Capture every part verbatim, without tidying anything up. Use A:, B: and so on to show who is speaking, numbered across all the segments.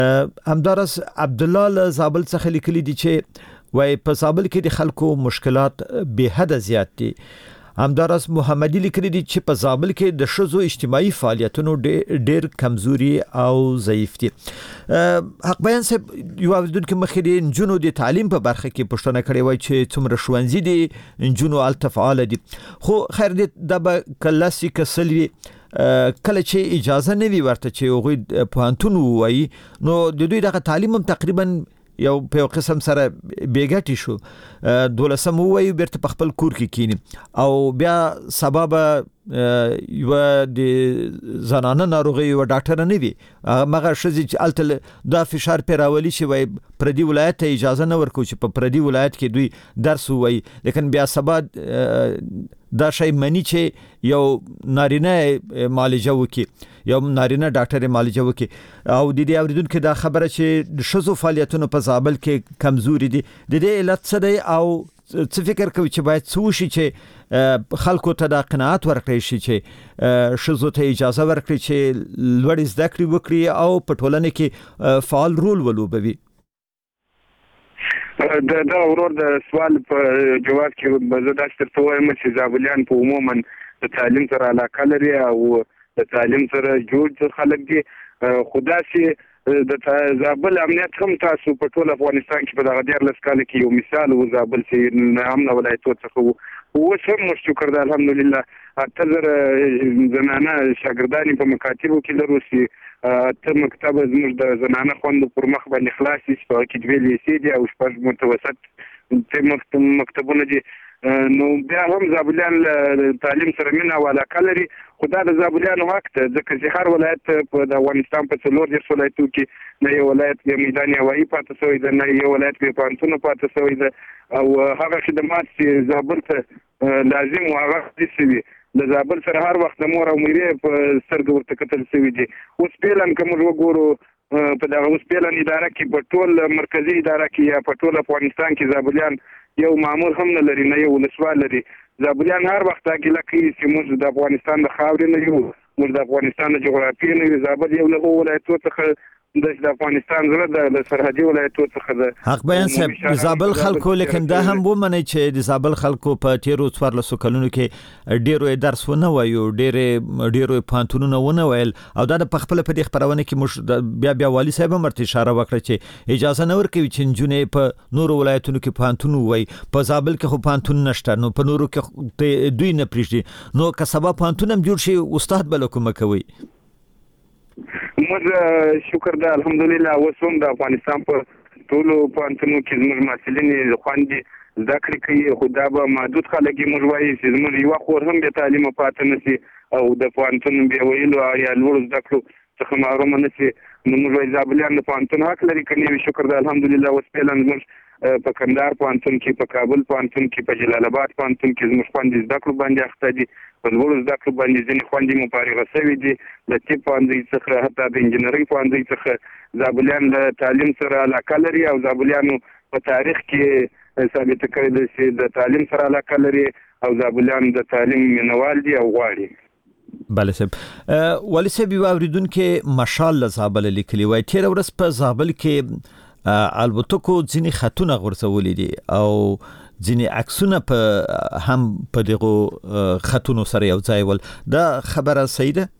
A: همدارس عبد الله له زابل څخه لیکلي دي چې وای په زابل کې د خلکو مشکلات به حد زیات دي. همدارس محمدي لیکلي دي چې په زابل کې د شذو اجتماعي فعالیتونو ډېر کمزوري او ضعیف دي. حق بیان صاحب یو اوریدونکو مخې د نجونو د تعلیم په برخه کې پوښتنه کړې وای چې څومره ښوونځي دي نجونو الته فعال دي، خو خیر دې د کلاسي کسلوي کله چې اجازه نه وي ورته چې هغوی پوهنتون ووایي نو د دوی دغه تعلیم هم تقریبا یو په قسم سره بیګټی شو، دولسم وایي بیرته په خپل کور کې کینی او بیا سبب یو د زنانه ناروغي یو ډاکټر نه وي مغه شزي چې الته دا فشار پیراولي شي وای پردي ولایت ته اجازه نه ورکو چې په پردي ولایت کې دوی درس وایي، لیکن بیا سبب دا شی منی چې یو نارینه معالجه وکي یو نارینه ډاکټر معالجه وکي او د دې اوریدونکو دا خبره چې د شذو فعالیتونو په زابل کې کمزوري دي، د دې علت څه دی او څه فکر کوي چې باید څه وشي چې خلکو ته د قناعت ورکړي شي چې شذو ته اجازه ورکړي چې لوړ زده کړې وکړي او په ټولنه کې فعال رول ولوبوي.
B: دا دا ورور د سوال په جواب کې زه دا ستاسو وایم چې زابلیان په عموما د تعلیم سره علاقه لري او د تعلیم سره جوړ خلک دي، خدا چې د زابل امنیت هم تاسو په ټول افغانستان کې په دغه ډیر لس کال کې یو مثال و زابل چې امن ولایتو څخه و اوس هم شکر ده الحمدلله اته زره زنانه شاګردانې په مکاتبو کې لرو چې ته مکتب زموږ د زنانه خوندو پر مخ باندې خلاص شي په کې دوه لیسې دي او شپږ متوسط ته مکتبونه دي، نو بیا هم زابلیان تعلیم سره مینه او علاقه لري، خو دا د زابلیانو حق ده ځکه چې هر ولایت په د افغانستان په څلور دېرش ولایتو کې نه یو ولایت بې میدان هوایي پاتې شوی ده، نه یو ولایت بې پوهنتونه پاتې شوی ده او هغه خدمات چې زابل ته لازم و هغه داسې وي د زابل سره هر وخت د مور او میرې په سترګو ورته کتل شوي دي. اوس پیلن که موږ وګورو په دغه اوس پیلن اداره کې په ټول مرکزي اداره کې یا په ټول افغانستان کې زابلیان یو مامور هم نه لري، نه یو ولسوال لري. زابلیان هر وخت عقیده کوي چې موږ د افغانستان د خاورې نه یو، موږ د افغانستان د جغرافیې نه یو، زابل یو له ولایتو څخه د افغانستان زړه د سرحدي ولایتو څخه ده.
A: حق بیان صاحب د زابل خلکو لیکن دا هم ومني چې د زابل خلکو په تیرو څوارلسو کلونو کې ډیرو درس ونه وایو، ډیرې ډیرو پوهنتونونه ونه ویل او دا د خپل په دې خبرونه کې موږ بیا بیا والي صاحب هم ورته اشاره وکړه چې اجازه نه ورکوي چې نجونې په نورو ولایتونو کې پوهنتون ووایي، په زابل کې خو پوهنتون نشته نو په نورو کې دوی نه پرېږدي، نو که سبا پوهنتون هم جوړ شي استاد به له کومه کوي؟
B: موږ شکر ده الحمدلله اوس هم د افغانستان په ټولو پوهنتونو کې زموږ محصلین خوندې زده کړې کوي، خو دا به محدود خلک یې موږ وایي چې زموږ یوه خور هم بې تعلیمه پاتې نه شي او د پوهنتون بې ویلو یا لوړو زده کړو څخه محرومه نه شي، نو موږ وایي زابلیان د پوهنتون حق لري که نه وي. شکر ده الحمدلله اوس فعلا زموږ په کندهار پوهنتون کې، په کابل پوهنتون کې، په جلال آباد پوهنتون کې زموږ خوندې زده کړو باندې اخته دي، په لوړو زده کړو باندې ځینې خوندې مو فارغه شوي دي له طب پوهنځي څخه حتی د انجینرۍ پوهنځي څخه. زابلیان له تعلیم سره علاقه لري او زابلیانو په تاریخ کې ثابته کړې ده چې د تعلیم سره علاقه لري او زابلیان د تعلیم مینوال دي او غواړي.
A: بله صاحب والي صاحب یو اوریدونکو مشال له زابل لیکلي وای تېره ورځ په زابل کې البتکو ځینې خطونه غورځولي دي او ځینې عکسونه په هم په دغه خطونو سره یو ځای ول، دا خبره صحیح ده؟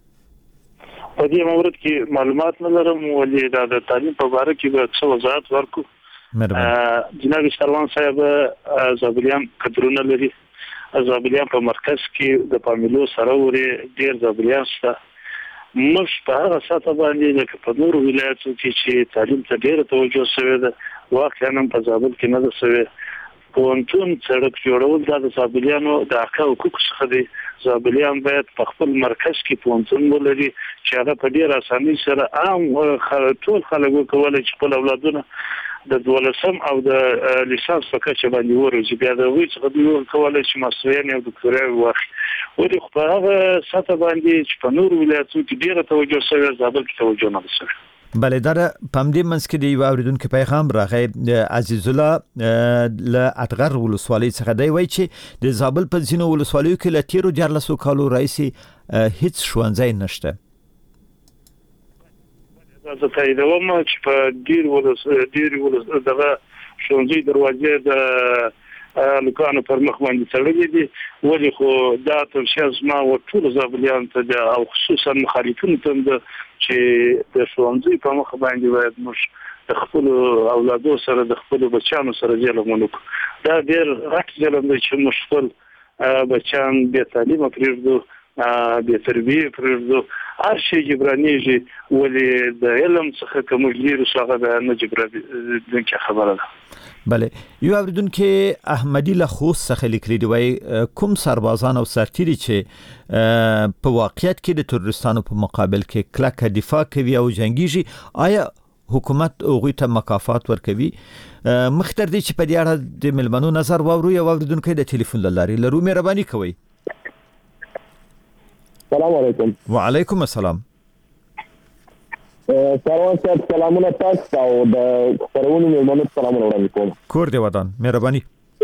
C: په دې مورد کې معلومات نه لرم ولې دا د تعلیم په اړه کې به څه وضاحت ورکړو. جناب شروان صاحب زابلیان قدرونه لري، زابلیان په مرکز کې د پاملو سره وري ډیر زابلیان شته، موږ په هغه ساته باندې لکه په نورو ولایتو کې چې تعلیم ته ډیره توجه شوې ده واقعا هم په زابل کې نه ده شوې. پوهنتون سړک جوړول دا د زابلیانو د حق او حقوقو څخه دی، زابلیان باید په خپل مرکز کې پوهنتون ولري چې هغه په ډیر اسانۍ سره عام ټول خلک وکولی چې خپل اولادونه د دولسم او د لیسانس په کچه باندې ورځي، بیا د هغوی څخه دوی وکولی چې ماستریانې او دکتوریاوې واخلي. ولې خو په هغه سطحه باندې چې په نورو ولایتونو کې ډېره توجه شوې، زابل کې توجه نه ده شوې.
A: بله دا په همدې منځ کې د یوه اورېدونکي پیغام راغی عزیز الله له اټغر ولسوالۍ څخه، دی وایي چې د زابل په ځینو ولسوالیو کې له تېرو دیارلسو کالو راهیسې هیڅ ښوونځی نشته.
C: زه تاییدوم چې په ډیر ولس ډیر ولس دغه شونځي دروازې د لکانو پر مخ باندې تړلې دي ولې خو دا تر شاز ما او ټول زابلیان ته د او خصوصا مخالفین ته چې د شونځي په مخ باندې باید مش د خپل اولادو سره د خپل بچانو سره ظلم ونکړو دا ډیر غټ ظلم دی چې مشکل بچان به تعلیم پرېږدو د تربیه پرېږدو هر شي جبرانیږي ولې د علم څخه کوم لري څنګه د نه جبرانیږي خبره ده
A: بله یو اوریدونکو احمدی له خوست څخه لیکلي دی وای کوم سربازان او سرتیري چې په واقعیت کې د تروریستانو په مقابل کې کلکه دفاع کوي او جنگیږي آیا حکومت اوغوی ته مکافات ورکوي مختر دي چې په دې اړه د ملمنو نظر واورو یا اوریدونکو د ټلیفون لاري لرو مهرباني کوئ
D: السلام علیکم
A: وعلیکم السلام
D: سلام صاحب سلامونه تاسو او د خبرونو مېلمنو سلامونه وړاندې کوم
A: کور دی ودان مهرباني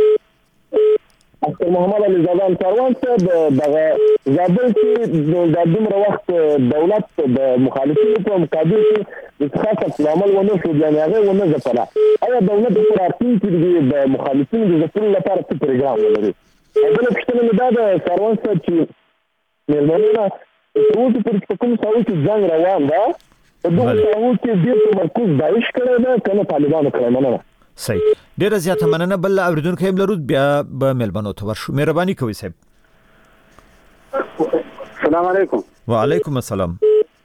D: اختر محمد علي زادان سروان صاحب دغه زابل کې د دومره وخت دولت د مخالفینو په مقابل کې د خاصه عمل ونه شو یعنی هغه ونه ځپلا ایا دولت په راتلون کې د مخالفینو د ځپلو لپاره څه پروګرام لري دا پښتنه ده د سروان صاحب چې مېلمنو ټول په کوم څاو کې جنگ روان ده په دغه څاو کې ډېر تمرکز داعش کړی ده کنه طالبانو کړی مننه
A: صحیح ډېر زیاته مننه بل اوریدونکو هم لرو بیا به مېلمنو ته ورشو مهرباني کوئ صاحب
E: السلام علیکم
A: وعلیکم السلام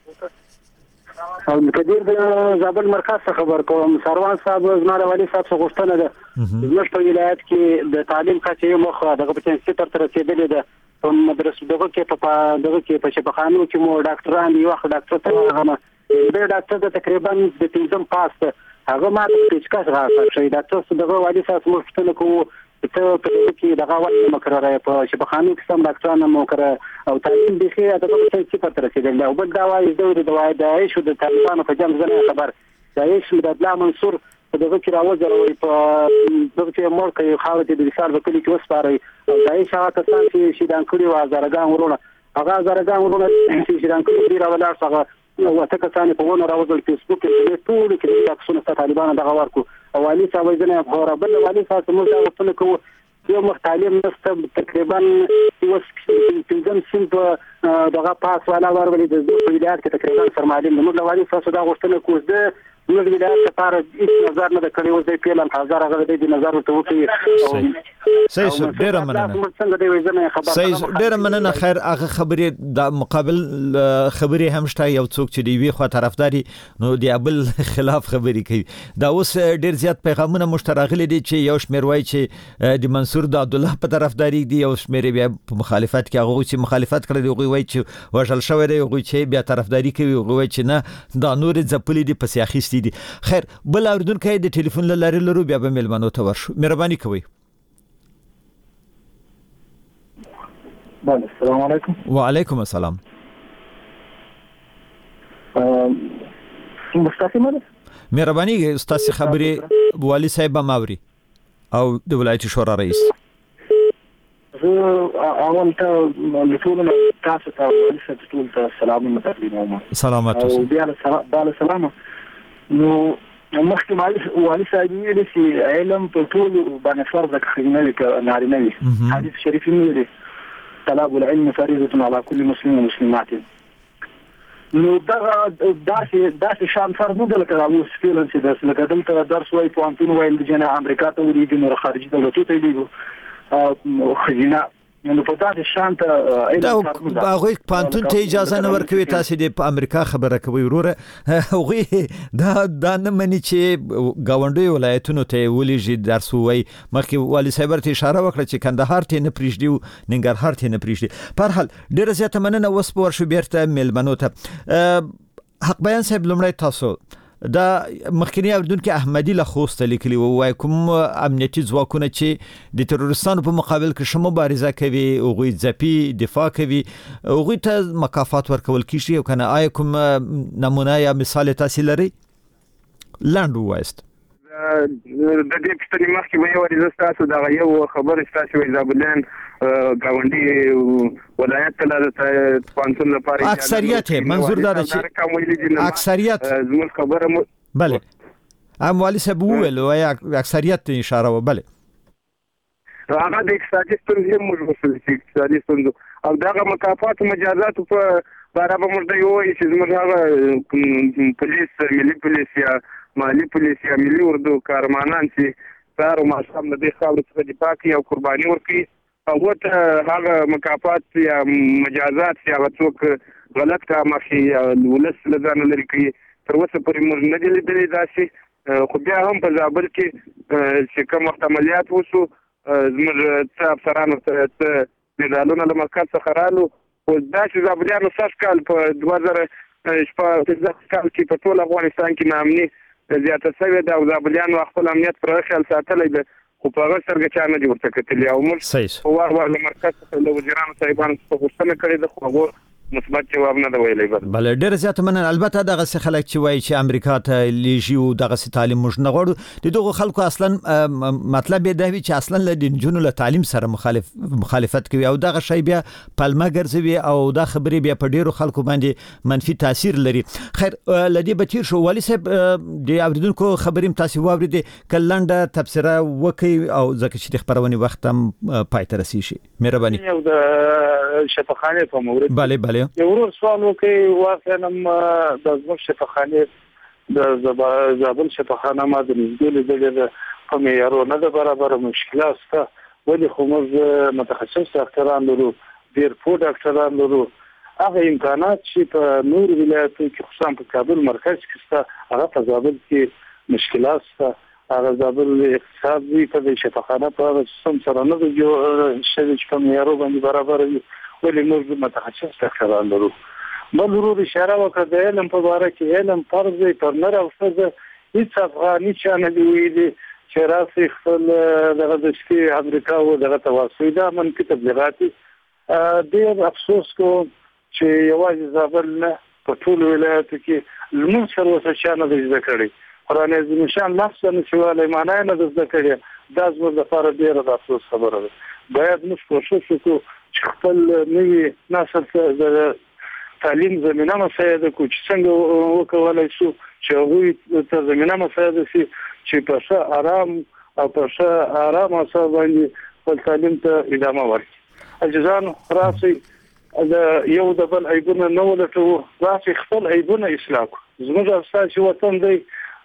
E: مقدیر د زابل مرکز څخه خبر کوم سروان صاحب زماره والی صاحب څخه غوښتنه ده زموږ په ولایت کې د تعلیم کچې مخه دغه په څیر تر رسیدلې ده په مدرسو دغه کې په دغه کې په شفاخانو کې مو ډاکټران دی وخت ډاکټر ته هغه د ډاکټر د تقریبا د تنظیم پاس هغه ما د پیچکاش راځي چې ډاکټر دغه والی صاحب مفتنه کوو ته په دغه کې دغه وخت مقرره په شفاخانو کې سم ډاکټران مو کړه او تعلیم د خیر دغه په څیر تر رسیدل او بل دا وایي د دوای د عيش د طالبانو په جنگ زنه خبر د عيش د الله منصور په دغه کې راوځي په دغه کې مور کوي خاوه د بشار په کلی کې وسپاري او دای شاوه کسان چې شیدان کړي و زرګان ورونه هغه زرګان ورونه چې شیدان کړي دی راولار څنګه وته کسان په ونه راوځل فیسبوک کې ټول کې د تاسو طالبان دغه ورکو او علي صاحب ځنه غوړه بل علي صاحب موږ دا وصل کوو یو مختلف نسب تقریبا یو څنګه څنګه دغه پاس والا ورولې د ولایت کې تقریبا سرمالین موږ علي صاحب دا وصل کوو د موږ ولایت لپاره هیڅ نظر نه کړی و د پیلان هزار هغه د نظر ته وکړي
A: صحیح ډیر مننه
E: څنګه دی وزنه خبر
A: صحیح ډیر مننه خیر هغه خبرې د مقابل خبرې هم شته یو څوک چې دی وی خو طرفداري نو دی ابل خلاف خبرې کوي دا اوس ډیر زیات پیغامونه مشترغلي دي چې یو شمیر وای چې د منصور د عبد الله په طرفداري دی یو شمیر بیا په مخالفت کې هغه چې مخالفت کړی دی وای چې وژل شوی دی هغه چې بیا طرفداري کوي هغه چې نه دا نور ځپلې دي په سیاخي دي خیر بل اوریدونکو د ټلیفون لاري لرو بیا به ملمنو ته ورشو مهرباني کوئ
E: بله السلام علیکم
A: وعلیکم السلام
E: مستقیم ده
A: مهرباني استاد خبرې والی صاحب ماوري او د ولایت شورا رئیس
E: زه اول ته لټول تاسو ته ولې ټول ته سلام متقدم
A: سلامات
E: او بیا له سلام نو مخکې مالي والي صاحب ویلي چې علم په ټول باندې فرض کړی نه نارینه وي حدیث شریف ویلي طلب العلم فريضة على كل مسلم ومسلمات نو دا داسې داسې شان فرض نه لکه اوس فعلا چې د لکه دلته درس وای په انټون وایل د جنا امریکا ته ولې د خارجي دولتونو ته لیدو خزینه نو په تاسو شانت
A: دا هغه پانتون ته اجازه نه ورکوي تاسو د امریکا خبره کوي وروره هغه دا د نه مني چې گاونډي ولایتونو ته ولېږي درس وای مخکې والی صاحب ته اشاره وکړه چې کندهار ته نه پریږدي ننګرهار ته نه پریږدي په هر حال ډیره زیاته مننه وس په ورشو بیرته ملمنو ته حق بیان صاحب لمړی تاسو دا مخکنی اوریدونکو احمدی له خوست لیکلی وای کوم امنیتي ځواکونه چې د تروریستانو په مقابل کې شمو مبارزه کوي او غوي ځپي دفاع کوي او غوي ته مکافات ورکول کیږي او کنه آیا کوم نمونه یا مثال تاسو لري لاند وایست
B: د دې پښتني مخکې به یو ورځ تاسو دا یو خبر تاسو زابلان گاونډي ولایت ته د پانسون لپاره
A: اکثریت منظور دار چې اکثریت
B: زموږ خبره
A: بله ام والی صاحب وویل او اکثریت اشاره و بله
B: هغه د اقتصادي ستونزې موږ وصل شي اقتصادي ستونزې او دغه مکافات مجازات په باره به موږ یو چې زموږ هغه پولیس ملي پولیس یا مالی پولیس یا ملي اردو کارمانان چې سار او ماشام د دې خاورې څخه دفاع کوي او قرباني ورکوي هغو ته هغه مکافات یا مجازات چې هغه څوک غلط کار مخکې یا ولس له ځانه لرې کوي تر اوسه پورې موږ نه دي لیدلي داسې خو بیا هم په زابل کې چې کوم وخت عملیات وشو زموږ څه افسران ورته څه مډالونه له مرکز څخه رالو خو داسې زابلیانو سږ کال په دوه زره شپږ کال کې په ټول افغانستان کې ناامني زیاته شوې ده او زابلیانو خپل امنیت پر خیال ساتلی ده خو په هغه سترګه چا نه دي ورته کتلي او موږ په وار وار له مرکز څخه له وزیرانو صاحبانو څخه غوښتنه کړې ده خو هغو مثبت جواب نه دی ویلی.
A: بله ډېر زیات مننه. البته دغه خلک چې وایي چې امریکا ته لیږي او دغه تعلیم موږ نه غواړو د دغو خلکو اصلا مطلب یې دا وي چې اصلا له نجونو له تعلیم سره مخالف مخالفت کوي او دغه شی بیا پلمه ګرځوي او دا خبرې بیا په ډېرو خلکو باندې منفي تاثیر لري. خیر لدی بتیر شو والی صاحب د اوریدونکو خبرې تاسو واورېدې کلنډه تبصره وکي او ځکه چې د خبرونې وخت هم پای ته رسیږي. مهرباني.
C: یو د شفاخانه په مورد
A: بله بله
C: یو ورور سوال وکي واقعا هم د زموږ شفاخانه د زابل شفاخانه ما د نږدې لیدلې ده په معیارو نه ده برابر مشکلات شته ولې خو موږ متخصص ډاکټران لرو ډېر پوه ډاکټران لرو هغه امکانات چې په نور ولایتو کې خصوصا په کابل مرکز کې شته هغه په زابل کې مشکلات شته هغه زابل اقتصاد وی په شفاخانه په سم سره نه دی چې په معیارو باندې برابر وي ولې موږ متخصص ډاکټران لرو. بل ورور اشاره وکړه د علم په باره کې علم فرض دی پر نر او ښځه هیڅ افغاني چا نه دی ویلي چې راسي خپل دغه د شپې امریکا او دغه تواصل دا منفي تبلیغات ډېر افسوس کوم چې یوازې زابل نه په ټول ولایتو کې لمونځ سره اوسه چا نه دی زده کړی قرآن عظیم شان لفظ نه شوالی معنی نه ده زده کړې دا زموږ لپاره ډېره د افسوس خبره ده. باید موږ کوشش وکړو چې خپل نوي نسل ته د تعلیم زمینه مساعده کړو چې څنګه وکولای شو چې هغوی ته زمینه مساعده شي چې په ښه آرام او په ښه آرام اساس باندې خپل تعلیم ته ادامه ورکړي. عاجزانو راسئ د یو د بل عیبونه نه ولټوو راسئ خپل عیبونه اصلاح کړو. زموږ ستاسو وطن دی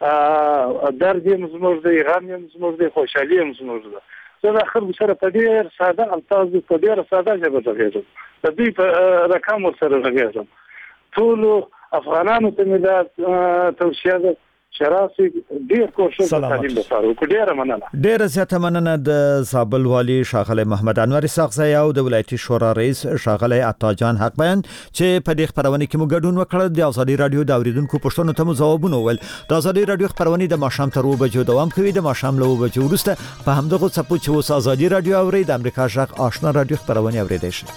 C: درد یې زموږ دی غم یې زموږ دی خوشحالي یې زموږ ده. زه د خلکو سره په ډېر ساده الفاظو په ډېره ساده ژبه غږېږم د دوی په رقم ورسره غږېږم ټولو افغانانو ته مې دا توصیه ده چې راسئ ډېر کوشش تعلیم لپاره وکړو. ډېره مننه.
A: ډېره زیاته مننه د زابل والي ښاغلی محمد انور اسحاق زی او د ولایتي شورا رئیس ښاغلی عطا جان حق بیان چې په دې خبرونه کې مو ګډون وکړ. د ازادي رادیو د اوریدونکو پوښتنو ته مو ځوابونه وویل. د ازادي رادیو خبرونه د ماښام تر اوه بجو دوام کوي. د ماښام له اوه بجو وروسته په همدغه څپو چې اوس ازادي رادیو اوري د امریکا غږ آشنا رادیو خبرونه اوریدئ شي.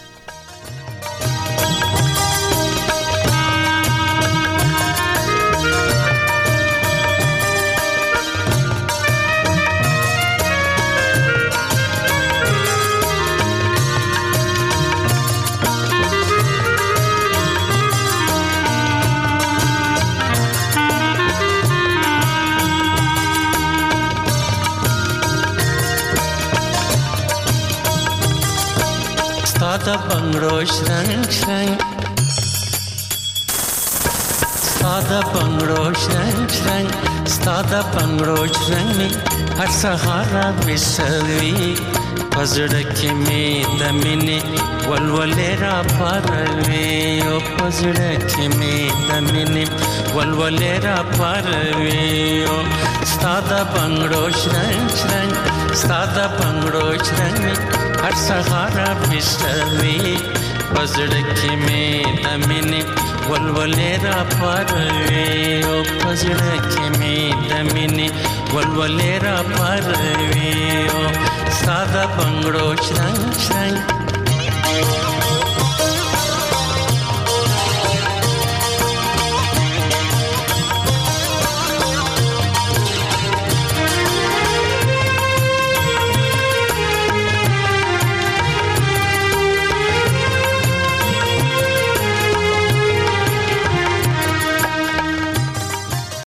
F: Stada bangro shrang shrang Stada bangro shrang shrang Stada bangro shrang me har sahara bisavi pazdak me damine walwalera parve o pazdak me damine walwalera parve o Stada bangro shrang shrang Stada bangro shrang me har sahara bisavi pazdak me damine walwalera parve o pazdak me damine walwalera parve o sada bangro shrang shrang